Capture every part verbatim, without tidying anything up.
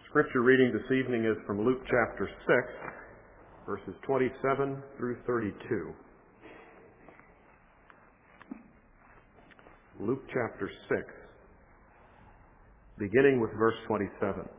Scripture reading this evening is from Luke chapter six, verses twenty-seven through thirty-two. Luke chapter six, beginning with verse twenty-seven.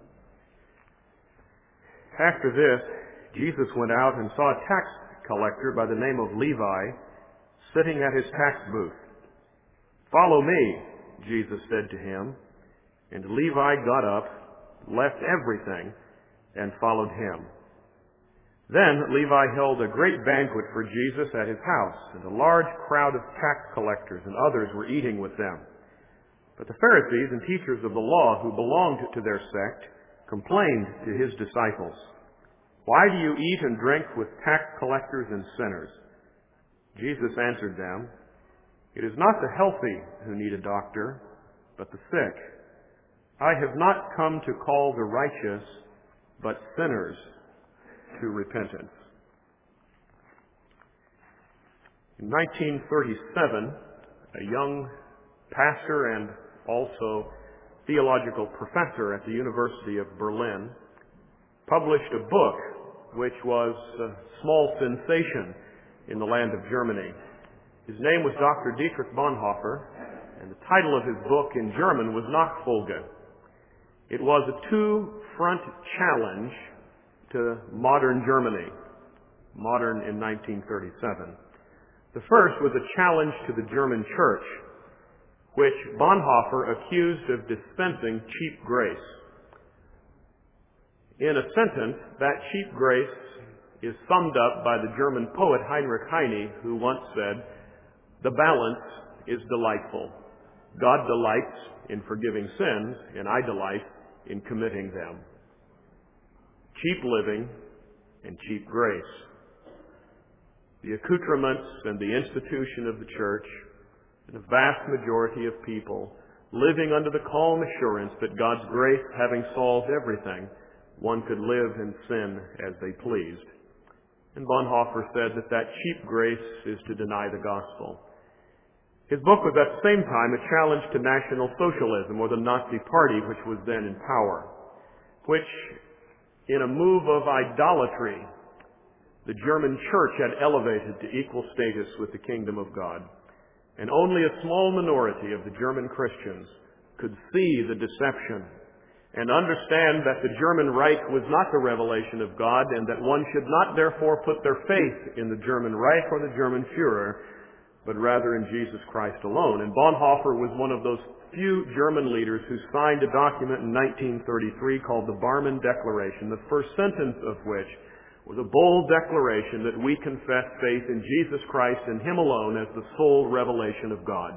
After this, Jesus went out and saw a tax collector by the name of Levi sitting at his tax booth. "Follow me," Jesus said to him. And Levi got up, left everything, and followed him. Then Levi held a great banquet for Jesus at his house, and a large crowd of tax collectors and others were eating with them. But the Pharisees and teachers of the law who belonged to their sect complained to his disciples, "Why do you eat and drink with tax collectors and sinners?" Jesus answered them, "It is not the healthy who need a doctor, but the sick. I have not come to call the righteous, but sinners to repentance." In nineteen thirty-seven, a young pastor and also theological professor at the University of Berlin published a book which was a small sensation in the land of Germany. His name was Doctor Dietrich Bonhoeffer, and the title of his book in German was Nachfolge. It was a two-front challenge to modern Germany, modern in nineteen thirty-seven. The first was a challenge to the German church, which Bonhoeffer accused of dispensing cheap grace. In a sentence, that cheap grace is summed up by the German poet Heinrich Heine, who once said, "The balance is delightful. God delights in forgiving sins, and I delight in committing them." Cheap living and cheap grace. The accoutrements and the institution of the church, and a vast majority of people living under the calm assurance that God's grace having solved everything, one could live in sin as they pleased. And Bonhoeffer said that that cheap grace is to deny the gospel. His book was at the same time a challenge to National Socialism, or the Nazi Party, which was then in power, which, in a move of idolatry, the German church had elevated to equal status with the kingdom of God. And only a small minority of the German Christians could see the deception and understand that the German Reich was not the revelation of God, and that one should not therefore put their faith in the German Reich or the German Führer, but rather in Jesus Christ alone. And Bonhoeffer was one of those few German leaders who signed a document in nineteen thirty-three called the Barmen Declaration, the first sentence of which was a bold declaration that we confess faith in Jesus Christ and Him alone as the sole revelation of God.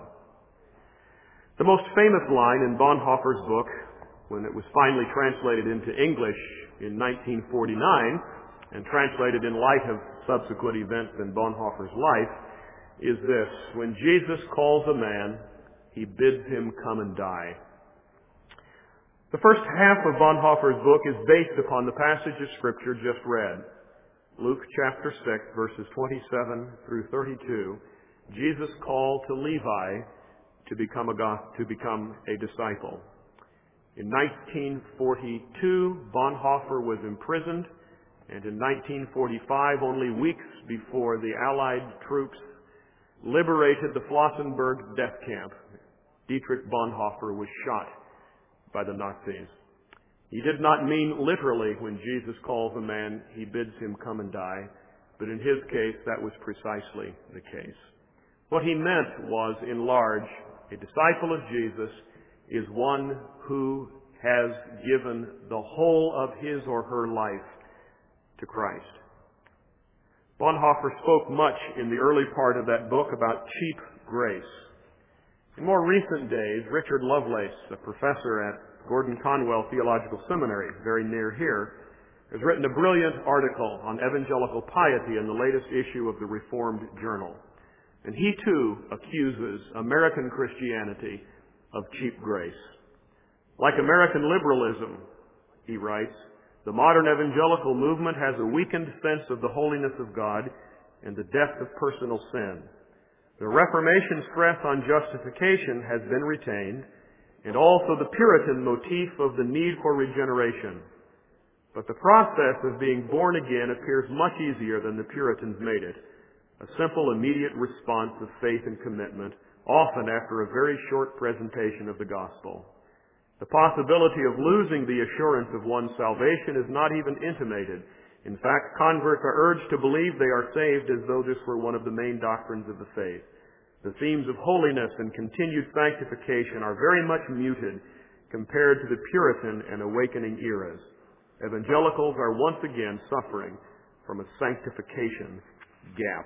The most famous line in Bonhoeffer's book, when it was finally translated into English in nineteen forty-nine, and translated in light of subsequent events in Bonhoeffer's life, is this: "When Jesus calls a man, He bids him come and die." The first half of Bonhoeffer's book is based upon the passage of Scripture just read. Luke chapter six, verses twenty-seven through thirty-two, Jesus' call to Levi to become a, to become a disciple. In nineteen forty-two, Bonhoeffer was imprisoned, and in nineteen forty-five, only weeks before the Allied troops liberated the Flossenburg death camp, Dietrich Bonhoeffer was shot by the Nazis. He did not mean literally, when Jesus calls a man, He bids him come and die, but in his case, that was precisely the case. What he meant was, in large, a disciple of Jesus is one who has given the whole of his or her life to Christ. Bonhoeffer spoke much in the early part of that book about cheap grace. In more recent days, Richard Lovelace, a professor at Gordon Conwell Theological Seminary, very near here, has written a brilliant article on evangelical piety in the latest issue of the Reformed Journal. And he too accuses American Christianity of cheap grace. Like American liberalism, he writes, the modern evangelical movement has a weakened sense of the holiness of God and the depth of personal sin. The Reformation stress on justification has been retained, and also the Puritan motif of the need for regeneration. But the process of being born again appears much easier than the Puritans made it. A simple, immediate response of faith and commitment, often after a very short presentation of the gospel. The possibility of losing the assurance of one's salvation is not even intimated. In fact, converts are urged to believe they are saved as though this were one of the main doctrines of the faith. The themes of holiness and continued sanctification are very much muted compared to the Puritan and awakening eras. Evangelicals are once again suffering from a sanctification gap.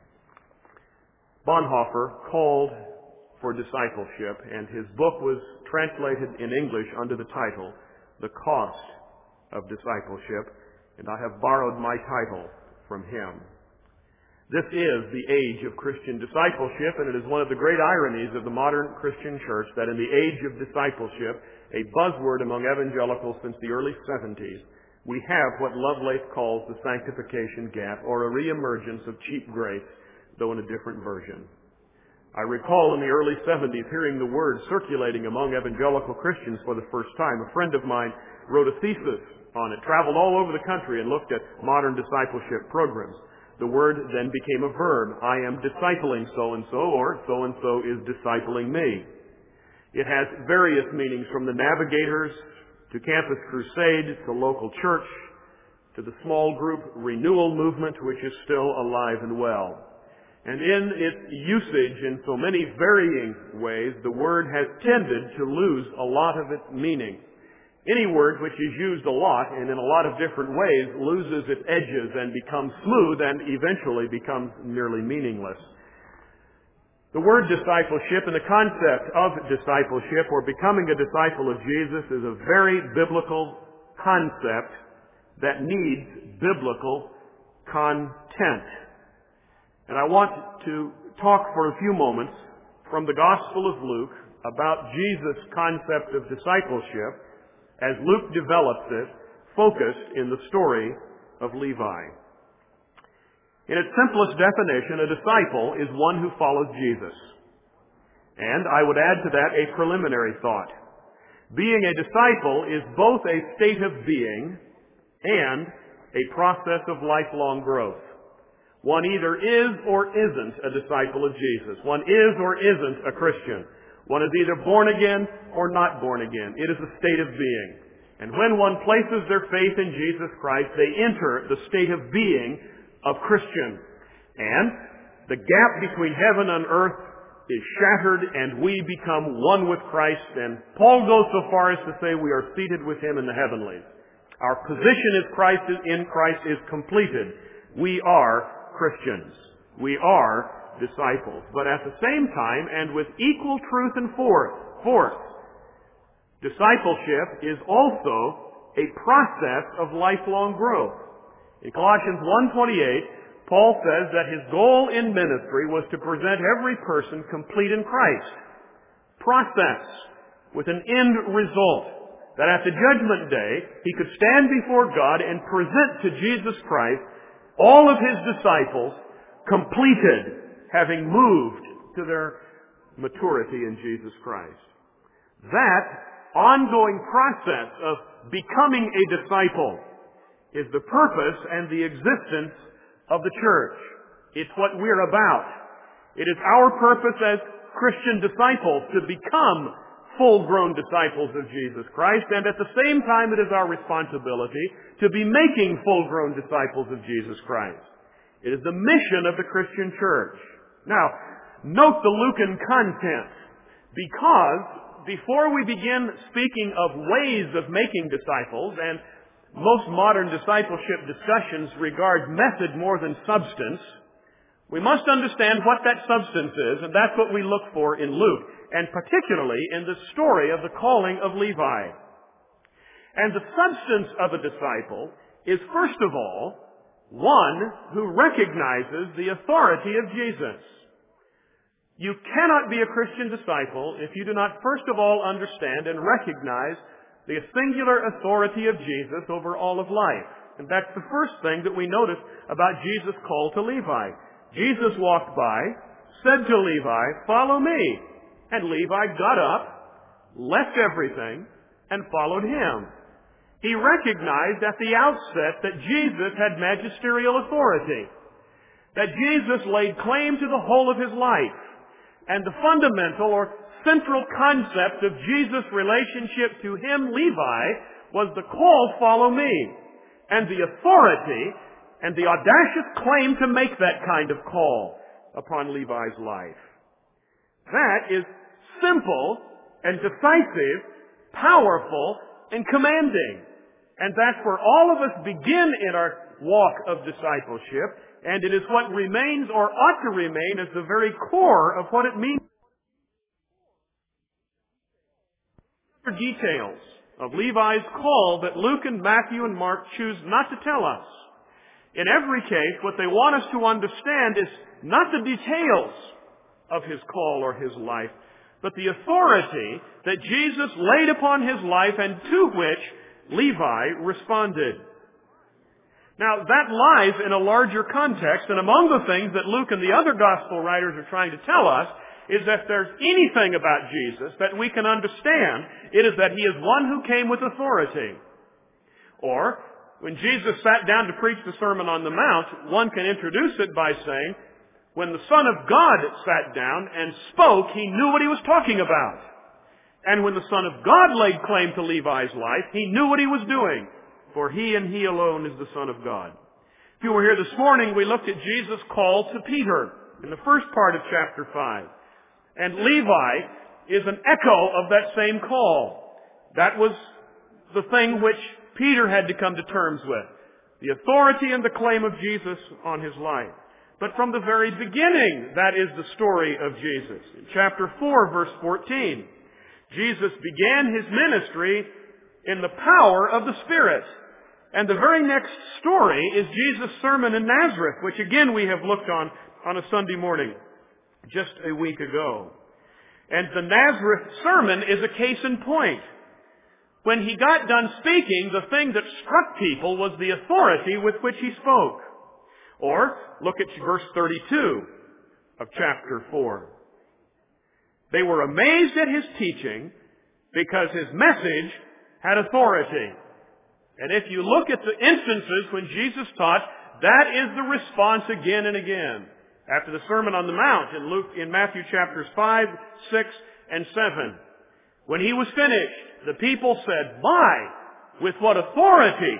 Bonhoeffer called for discipleship, and his book was translated in English under the title, The Cost of Discipleship, and I have borrowed my title from him. This is the age of Christian discipleship, and it is one of the great ironies of the modern Christian church that in the age of discipleship, a buzzword among evangelicals since the early seventies, we have what Lovelace calls the sanctification gap, or a reemergence of cheap grace, though in a different version. I recall in the early seventies hearing the word circulating among evangelical Christians for the first time. A friend of mine wrote a thesis on it, traveled all over the country and looked at modern discipleship programs. The word then became a verb. I am discipling so-and-so, or so-and-so is discipling me. It has various meanings, from the navigators to Campus Crusade to local church to the small group renewal movement, which is still alive and well. And in its usage in so many varying ways, the word has tended to lose a lot of its meaning. Any word which is used a lot and in a lot of different ways loses its edges and becomes smooth and eventually becomes nearly meaningless. The word discipleship and the concept of discipleship, or becoming a disciple of Jesus, is a very biblical concept that needs biblical content. And I want to talk for a few moments from the Gospel of Luke about Jesus' concept of discipleship as Luke develops it, focused in the story of Levi. In its simplest definition, a disciple is one who follows Jesus. And I would add to that a preliminary thought. Being a disciple is both a state of being and a process of lifelong growth. One either is or isn't a disciple of Jesus. One is or isn't a Christian. One is either born again or not born again. It is a state of being. And when one places their faith in Jesus Christ, they enter the state of being of Christian. And the gap between heaven and earth is shattered and we become one with Christ. And Paul goes so far as to say we are seated with Him in the heavenlies. Our position as Christ is in Christ is completed. We are Christians. We are disciples. But at the same time, and with equal truth and force, force, discipleship is also a process of lifelong growth. In Colossians one twenty-eight, Paul says that his goal in ministry was to present every person complete in Christ. Process with an end result, that at the judgment day, he could stand before God and present to Jesus Christ all of his disciples completed, having moved to their maturity in Jesus Christ. That ongoing process of becoming a disciple is the purpose and the existence of the church. It's what we're about. It is our purpose as Christian disciples to become full-grown disciples of Jesus Christ, and at the same time it is our responsibility to be making full-grown disciples of Jesus Christ. It is the mission of the Christian church. Now, note the Lucan content, because before we begin speaking of ways of making disciples, and most modern discipleship discussions regard method more than substance, we must understand what that substance is, and that's what we look for in Luke, and particularly in the story of the calling of Levi. And the substance of a disciple is, first of all, one who recognizes the authority of Jesus. You cannot be a Christian disciple if you do not first of all understand and recognize the singular authority of Jesus over all of life. And that's the first thing that we notice about Jesus' call to Levi. Jesus walked by, said to Levi, "Follow me." And Levi got up, left everything, and followed him. He recognized at the outset that Jesus had magisterial authority, that Jesus laid claim to the whole of his life, and the fundamental or central concept of Jesus' relationship to him, Levi, was the call, "Follow me," and the authority and the audacious claim to make that kind of call upon Levi's life. That is simple and decisive, powerful and commanding. And that's where all of us begin in our walk of discipleship, and it is what remains or ought to remain as the very core of what it means. Details of Levi's call that Luke and Matthew and Mark choose not to tell us. In every case, what they want us to understand is not the details of his call or his life, but the authority that Jesus laid upon his life and to which Levi responded. Now, that lies in a larger context, and among the things that Luke and the other gospel writers are trying to tell us is that if there's anything about Jesus that we can understand, it is that he is one who came with authority. Or, when Jesus sat down to preach the Sermon on the Mount, one can introduce it by saying, when the Son of God sat down and spoke, he knew what he was talking about. And when the Son of God laid claim to Levi's life, he knew what he was doing. For he and he alone is the Son of God. If you were here this morning, we looked at Jesus' call to Peter in the first part of chapter five. And Levi is an echo of that same call. That was the thing which Peter had to come to terms with. The authority and the claim of Jesus on his life. But from the very beginning, that is the story of Jesus. In chapter four, verse fourteen, Jesus began his ministry in the power of the Spirit. And the very next story is Jesus' sermon in Nazareth, which again we have looked on on a Sunday morning, just a week ago. And the Nazareth sermon is a case in point. When he got done speaking, the thing that struck people was the authority with which he spoke. Or, look at verse thirty-two of chapter four. They were amazed at his teaching because his message had authority. And if you look at the instances when Jesus taught, that is the response again and again. After the Sermon on the Mount in Luke, in Matthew chapters five, six, and seven. When he was finished, the people said, "My, with what authority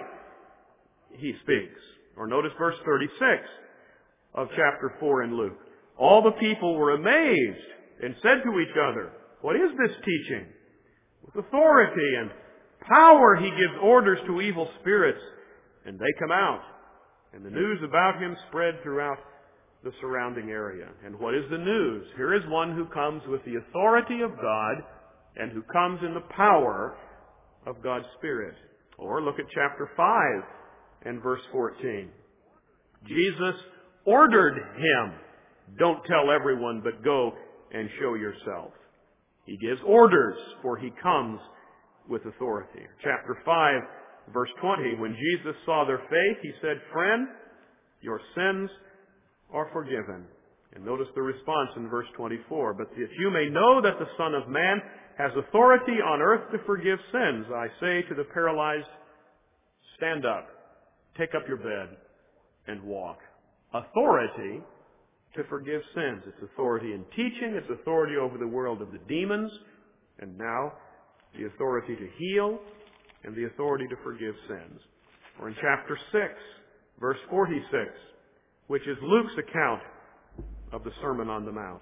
he speaks." Or notice verse thirty-six of chapter four in Luke. All the people were amazed and said to each other, "What is this teaching? With authority and power he gives orders to evil spirits, and they come out." And the news about him spread throughout the surrounding area. And what is the news? Here is one who comes with the authority of God and who comes in the power of God's Spirit. Or look at chapter five and verse fourteen. Jesus ordered him, "Don't tell everyone, but go and show yourself." He gives orders, for he comes with authority. Chapter five, verse twenty, when Jesus saw their faith, he said, "Friend, your sins are forgiven." And notice the response in verse twenty-four. "But if you may know that the Son of Man has authority on earth to forgive sins, I say to the paralyzed, stand up, take up your bed, and walk." Authority to forgive sins. It's authority in teaching. It's authority over the world of the demons. And now, the authority to heal and the authority to forgive sins. Or in chapter six, verse forty-six, which is Luke's account of the Sermon on the Mount.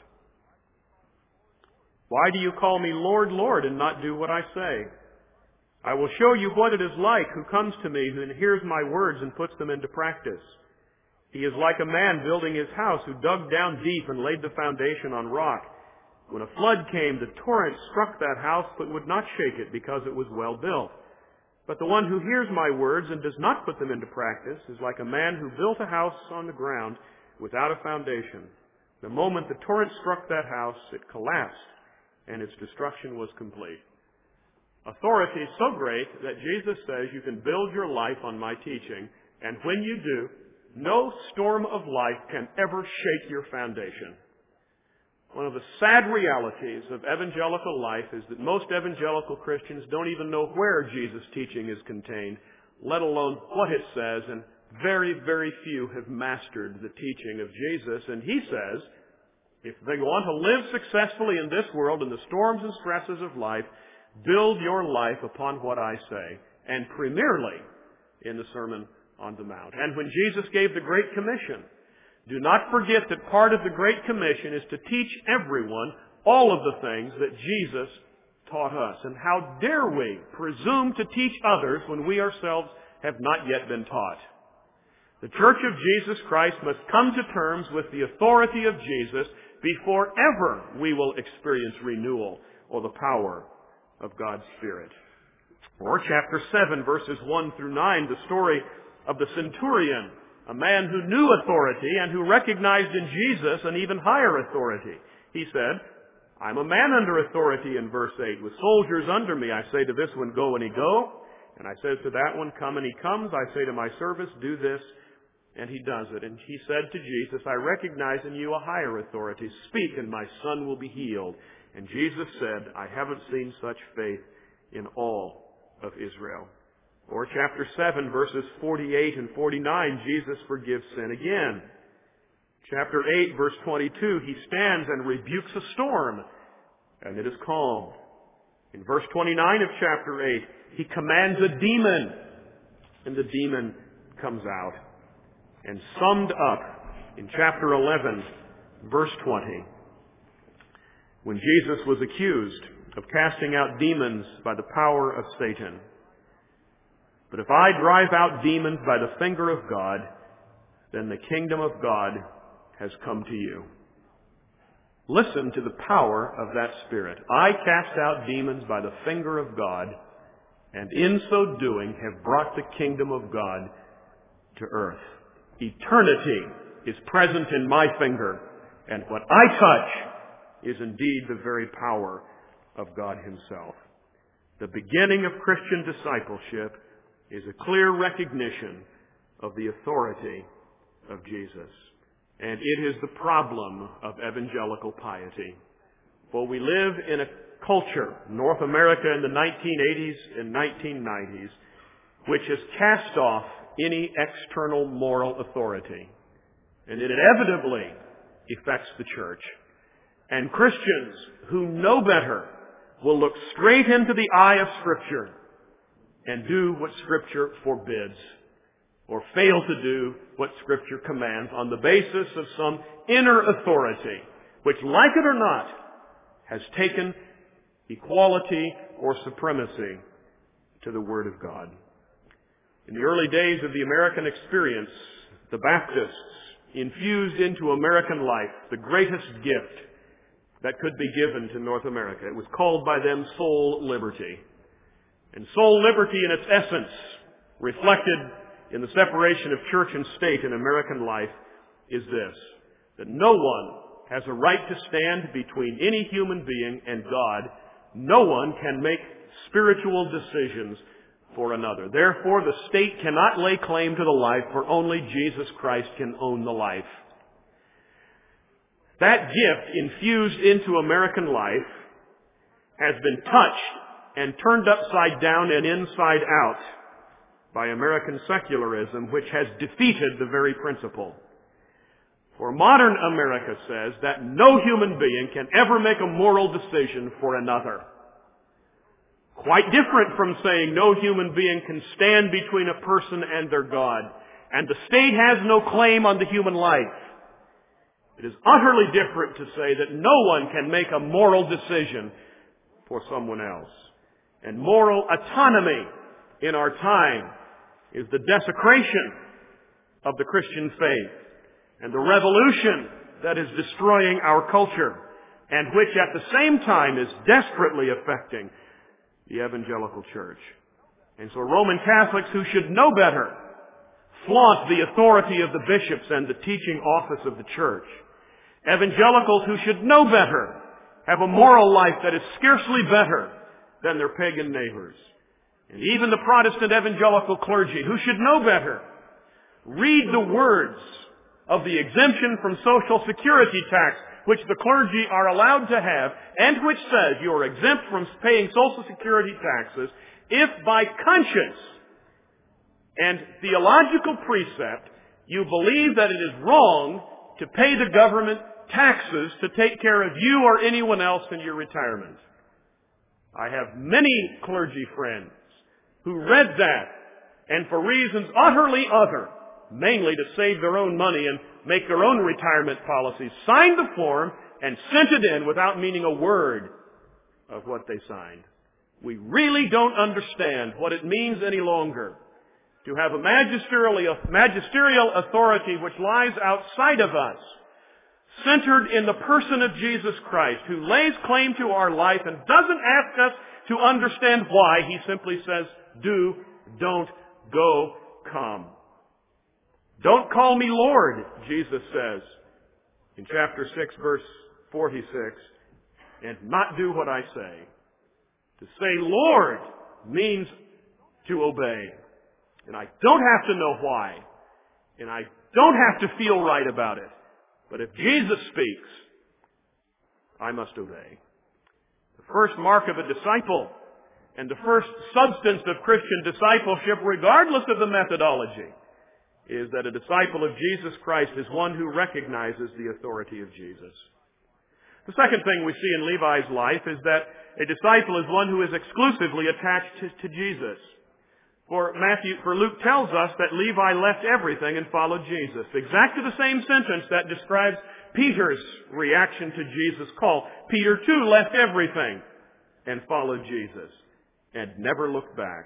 "Why do you call me Lord, Lord, and not do what I say? I will show you what it is like who comes to me and hears my words and puts them into practice. He is like a man building his house who dug down deep and laid the foundation on rock. When a flood came, the torrent struck that house but would not shake it because it was well built. But the one who hears my words and does not put them into practice is like a man who built a house on the ground without a foundation. The moment the torrent struck that house, it collapsed, and its destruction was complete." Authority is so great that Jesus says you can build your life on my teaching, and when you do, no storm of life can ever shake your foundation. One of the sad realities of evangelical life is that most evangelical Christians don't even know where Jesus' teaching is contained, let alone what it says, and very, very few have mastered the teaching of Jesus. And he says, if they want to live successfully in this world, in the storms and stresses of life, build your life upon what I say, and primarily in the Sermon on the Mount. And when Jesus gave the Great Commission, do not forget that part of the Great Commission is to teach everyone all of the things that Jesus taught us. And how dare we presume to teach others when we ourselves have not yet been taught? The Church of Jesus Christ must come to terms with the authority of Jesus before ever we will experience renewal or the power of God's Spirit. Or chapter seven, verses one through nine, the story of the centurion, a man who knew authority and who recognized in Jesus an even higher authority. He said, I'm a man under authority in verse eight, with soldiers under me. I say to this one, go, and he go. And I say to that one, come, and he comes. I say to my servant, do this, and he does it. And he said to Jesus, I recognize in you a higher authority. Speak, and my son will be healed. And Jesus said, I haven't seen such faith in all of Israel. Or chapter seven, verses forty-eight and forty-nine, Jesus forgives sin again. Chapter eight, verse twenty-two, he stands and rebukes a storm, and it is calmed. In verse twenty-nine of chapter eight, he commands a demon, and the demon comes out. And summed up in chapter eleven, verse twenty, when Jesus was accused of casting out demons by the power of Satan, but if I drive out demons by the finger of God, then the kingdom of God has come to you. Listen to the power of that Spirit. I cast out demons by the finger of God, and in so doing have brought the kingdom of God to earth. Eternity is present in my finger, and what I touch is indeed the very power of God Himself. The beginning of Christian discipleship is a clear recognition of the authority of Jesus. And it is the problem of evangelical piety. For we live in a culture, North America in the nineteen eighties and nineteen nineties, which has cast off any external moral authority. And it inevitably affects the church. And Christians who know better will look straight into the eye of Scripture and do what Scripture forbids, or fail to do what Scripture commands on the basis of some inner authority, which, like it or not, has taken equality or supremacy to the Word of God. In the early days of the American experience, the Baptists infused into American life the greatest gift that could be given to North America. It was called by them soul liberty. And soul liberty in its essence, reflected in the separation of church and state in American life, is this: that no one has a right to stand between any human being and God. No one can make spiritual decisions for another. Therefore, the state cannot lay claim to the life, for only Jesus Christ can own the life. That gift infused into American life has been touched and turned upside down and inside out by American secularism, which has defeated the very principle. For modern America says that no human being can ever make a moral decision for another. Quite different from saying no human being can stand between a person and their God, and the state has no claim on the human life. It is utterly different to say that no one can make a moral decision for someone else. And moral autonomy in our time is the desecration of the Christian faith and the revolution that is destroying our culture, and which at the same time is desperately affecting the evangelical church. And so Roman Catholics who should know better flaunt the authority of the bishops and the teaching office of the church. Evangelicals who should know better have a moral life that is scarcely better than their pagan neighbors. And even the Protestant evangelical clergy who should know better read the words of the exemption from Social Security tax which the clergy are allowed to have, and which says you are exempt from paying Social Security taxes if by conscience and theological precept you believe that it is wrong to pay the government taxes to take care of you or anyone else in your retirement. I have many clergy friends who read that and for reasons utterly other, mainly to save their own money and make their own retirement policies, signed the form and sent it in without meaning a word of what they signed. We really don't understand what it means any longer to have a magisterial, magisterial authority which lies outside of us, centered in the person of Jesus Christ, who lays claim to our life and doesn't ask us to understand why. He simply says, do, don't, go, come. Don't call me Lord, Jesus says in chapter six, verse forty-six, and not do what I say. To say Lord means to obey. And I don't have to know why. And I don't have to feel right about it. But if Jesus speaks, I must obey. The first mark of a disciple and the first substance of Christian discipleship, regardless of the methodology, is that a disciple of Jesus Christ is one who recognizes the authority of Jesus. The second thing we see in Levi's life is that a disciple is one who is exclusively attached to, to Jesus. For Matthew, for Luke tells us that Levi left everything and followed Jesus. Exactly the same sentence that describes Peter's reaction to Jesus' call. Peter too left everything and followed Jesus and never looked back.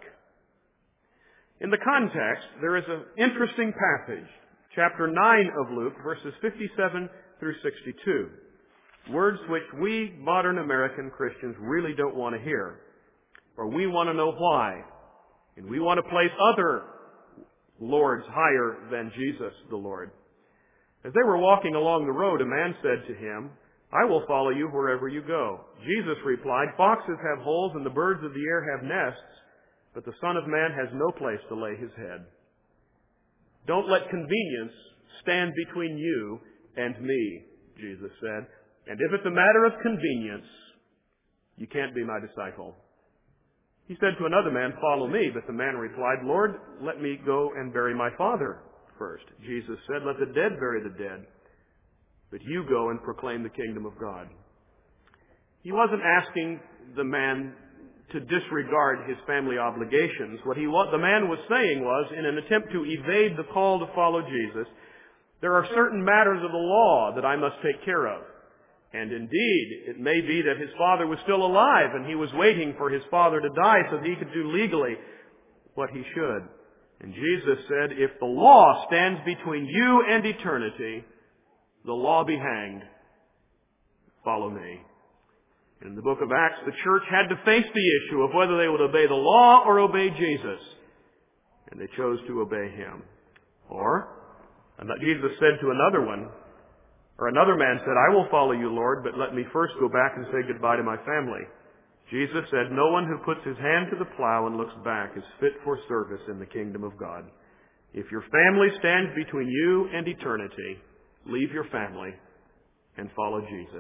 In the context, there is an interesting passage, chapter nine of Luke, verses fifty-seven through sixty-two. Words which we modern American Christians really don't want to hear, or we want to know why. And we want to place other lords higher than Jesus the Lord. As they were walking along the road, a man said to him, I will follow you wherever you go. Jesus replied, foxes have holes and the birds of the air have nests, but the Son of Man has no place to lay his head. Don't let convenience stand between you and me, Jesus said. And if it's a matter of convenience, you can't be my disciple. He said to another man, follow me. But the man replied, Lord, let me go and bury my father first. Jesus said, let the dead bury the dead. But you go and proclaim the kingdom of God. He wasn't asking the man to disregard his family obligations. What he was, the man was saying was, in an attempt to evade the call to follow Jesus, there are certain matters of the law that I must take care of. And indeed, it may be that his father was still alive and he was waiting for his father to die so that he could do legally what he should. And Jesus said, if the law stands between you and eternity, the law be hanged. Follow me. In the book of Acts, the church had to face the issue of whether they would obey the law or obey Jesus. And they chose to obey him. Or, Jesus said to another one, Or another man said, I will follow you, Lord, but let me first go back and say goodbye to my family. Jesus said, no one who puts his hand to the plow and looks back is fit for service in the kingdom of God. If your family stands between you and eternity, leave your family and follow Jesus.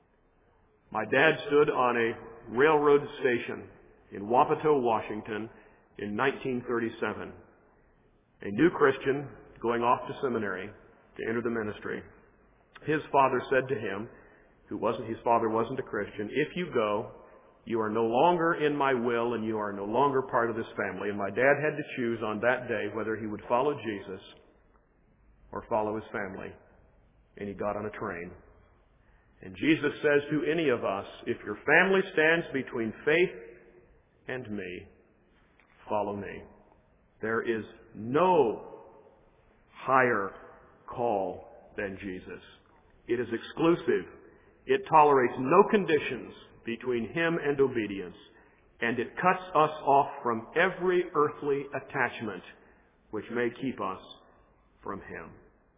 My dad stood on a railroad station in Wapato, Washington in nineteen thirty-seven. A new Christian going off to seminary to enter the ministry. His father said to him, who wasn't, his father wasn't a Christian, if you go, you are no longer in my will and you are no longer part of this family. And my dad had to choose on that day whether he would follow Jesus or follow his family. And he got on a train. And Jesus says to any of us, if your family stands between faith and me, follow me. There is no higher call than Jesus. It is exclusive. It tolerates no conditions between him and obedience. And it cuts us off from every earthly attachment which may keep us from him.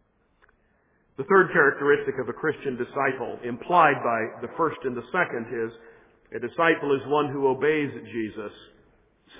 The third characteristic of a Christian disciple, implied by the first and the second, is a disciple is one who obeys Jesus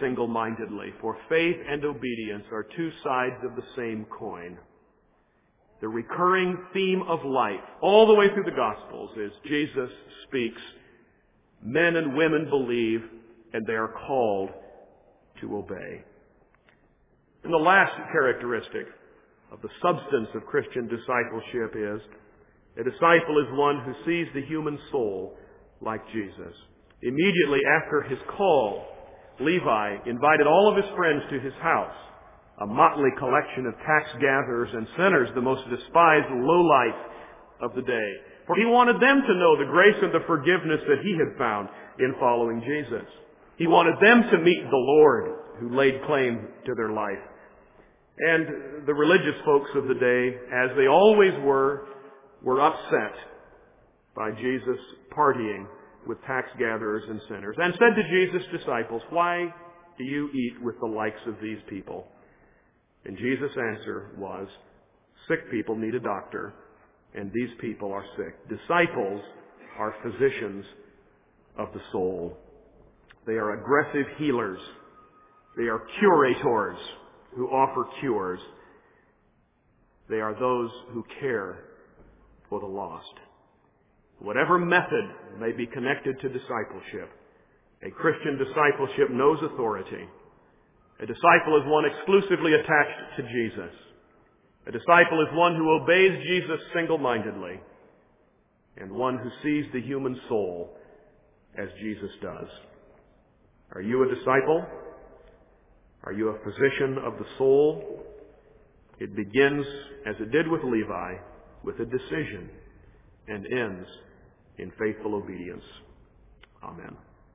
single-mindedly. For faith and obedience are two sides of the same coin. The recurring theme of life, all the way through the Gospels, is Jesus speaks. Men and women believe, and they are called to obey. And the last characteristic of the substance of Christian discipleship is a disciple is one who sees the human soul like Jesus. Immediately after his call, Levi invited all of his friends to his house, a motley collection of tax gatherers and sinners, the most despised lowlife of the day. For he wanted them to know the grace and the forgiveness that he had found in following Jesus. He wanted them to meet the Lord who laid claim to their life. And the religious folks of the day, as they always were, were upset by Jesus partying with tax gatherers and sinners, and said to Jesus' disciples, "Why do you eat with the likes of these people?" And Jesus' answer was, "Sick people need a doctor, and these people are sick." Disciples are physicians of the soul. They are aggressive healers. They are curators who offer cures. They are those who care for the lost. Whatever method may be connected to discipleship, a Christian discipleship knows authority. A disciple is one exclusively attached to Jesus. A disciple is one who obeys Jesus single-mindedly, and one who sees the human soul as Jesus does. Are you a disciple? Are you a physician of the soul? It begins, as it did with Levi, with a decision, and ends in faithful obedience. Amen.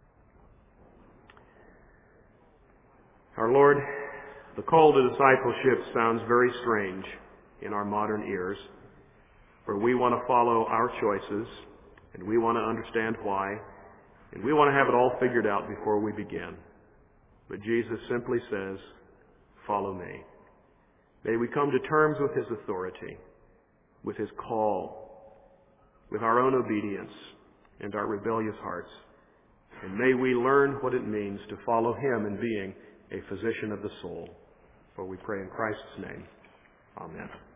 Our Lord, the call to discipleship sounds very strange in our modern ears, for we want to follow our choices, and we want to understand why, and we want to have it all figured out before we begin. But Jesus simply says, "Follow me." May we come to terms with his authority, with his call, with our own obedience and our rebellious hearts. And may we learn what it means to follow him in being a physician of the soul. For we pray in Christ's name. Amen.